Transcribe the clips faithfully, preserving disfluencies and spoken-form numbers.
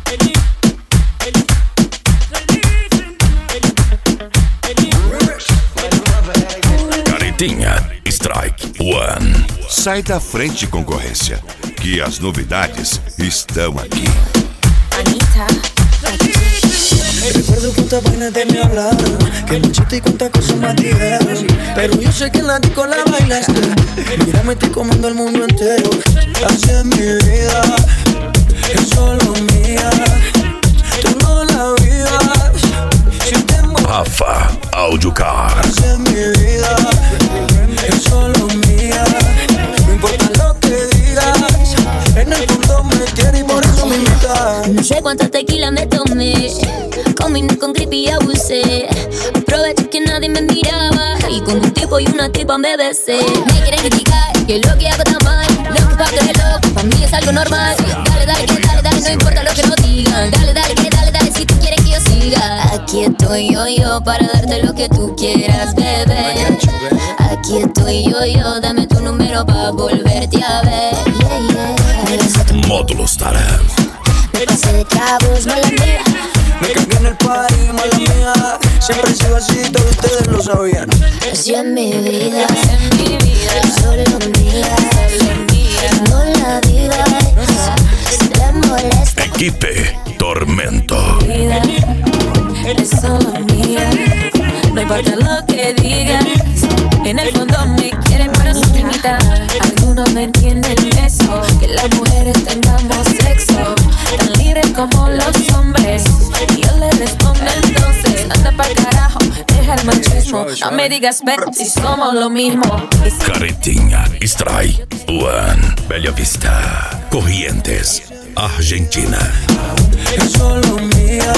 Caretinha Strike One. Sai da frente, concorrência, que as novidades estão aqui. Anitta. Recuerdo cuántas vainas de me hablaron, que muchito y cuántas cosas más dijeron, pero yo sé que en la disco la bailaste. Mira, me estoy comiendo el mundo entero. Así es mi vida, es solo mía. Tú no la vivas. Si te mueres, Rafa Audiocar. así es mi vida, es solo mía. No importa lo que digas, en el fondo me tienes y por eso me invitas. No sé cuánta tequila me tomé, combiné con creepy y abusé. Aproveché que nadie me miraba y con un tipo y una tipa me besé. Me quieren criticar que lo que hago está mal, lo que pa' que es loco, pa' mí es algo normal. Dale, dale, que dale, dale, no importa lo que nos digan. Dale, dale, que dale, dale, si tú quieres que yo siga. Aquí estoy yo, yo, para darte lo que tú quieras, bebé. Aquí estoy yo, yo, dame tu número pa' volverte a ver. Yeah, yeah. Módulos Tarán. Me pasé de tragos, mala mía. Me cagué en el party, mala mía. Siempre he sido así, todos ustedes lo sabían. Así es mi vida, es mi vida, solo mía, solo mía. No la digas, si te molesta. Equipe Tormento. Vida, es solo mía. No importa lo que digas, en el fondo me quieren pero sin limitar. Algunos no entienden eso, que las mujeres tengamos sexo tan libre como los hombres. Y yo le respondo entonces, anda pa'l carajo, deja el machismo. No me digas ven si somos lo mismo. Caretinha Strike One. Bella Vista, Corrientes, Argentina. Es solo mía,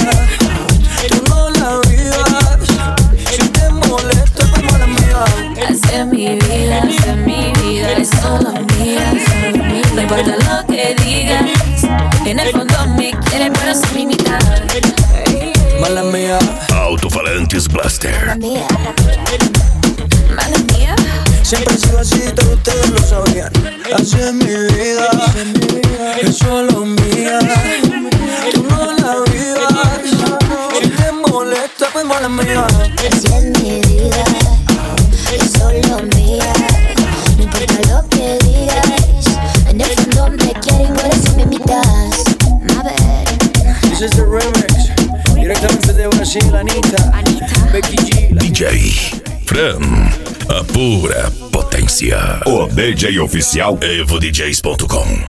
tú no la vivas. Si te molesta, pues mala mía. Así es mi vida, así es mi vida, es solo mía, solo mía. No importa lo que digas, en el fondo me quieren pero sin limitar. Mala mía, Alto-falantes Blaster. Mía, mala mía. siempre he sido así, todos ustedes lo sabían. Así es mi vida, es solo mía. Tú no la vivas. Si te molesta, pues mala mía. Así es mi vida, es solo mía. No importa lo que digas, en el fondo me quieren y por eso me invitas. A ver, This is the remix, directamente de Brasil, Anitta, Becky G. D J Fran, a pura potência. O D J oficial evo d js ponto com.